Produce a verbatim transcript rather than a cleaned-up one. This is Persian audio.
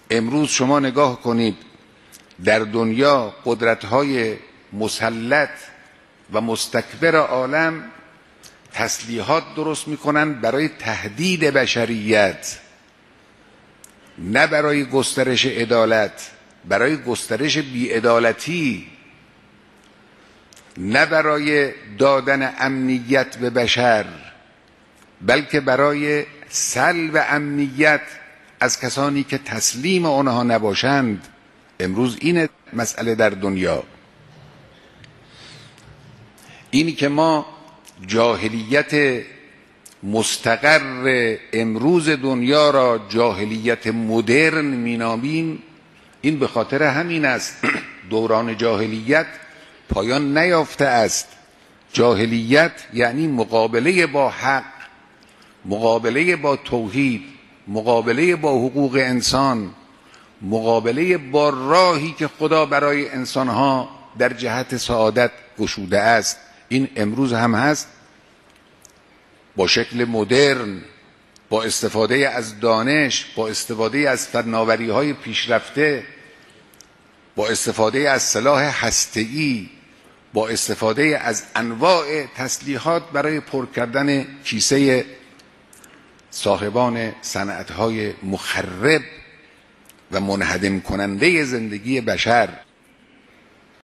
امروز شما نگاه کنید در دنیا قدرت‌های مسلط و مستکبر عالم تسلیحات درست میکنن برای تهدید بشریت، نه برای گسترش عدالت، برای گسترش بی‌عدالتی، نه برای دادن امنیت به بشر، بلکه برای سلب امنیت از کسانی که تسلیم آنها نباشند. امروز این مسئله در دنیا، اینی که ما جاهلیت مستقر امروز دنیا را جاهلیت مدرن مینامیم، این به خاطر همین است. دوران جاهلیت پایان نیافته است. جاهلیت یعنی مقابله با حق، مقابله با توحید، مقابله با حقوق انسان، مقابله با راهی که خدا برای انسانها در جهت سعادت گشوده است. این امروز هم هست، با شکل مدرن، با استفاده از دانش، با استفاده از فناوری‌های پیشرفته، با استفاده از سلاح هسته‌ای، با استفاده از انواع تسلیحات برای پر کردن کیسه صاحبان صنعت‌های مخرب و منهدم کننده زندگی بشر.